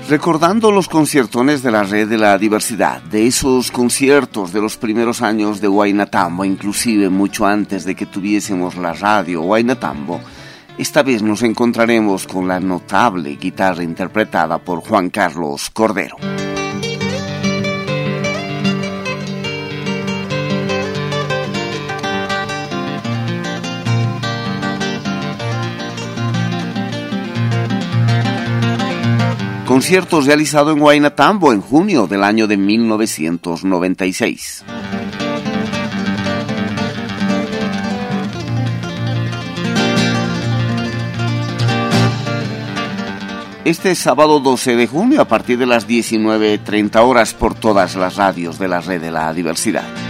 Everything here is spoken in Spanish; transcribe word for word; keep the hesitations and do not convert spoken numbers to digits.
Recordando los conciertones de la Red de la Diversidad, de esos conciertos de los primeros años de Huayna Tambo, inclusive mucho antes de que tuviésemos la radio Huayna Tambo, esta vez nos encontraremos con la notable guitarra interpretada por Juan Carlos Cordero. Conciertos realizado en Huayna Tambo en junio del año de mil novecientos noventa y seis. Este sábado doce de junio a partir de las diecinueve treinta horas por todas las radios de la Red de la Diversidad.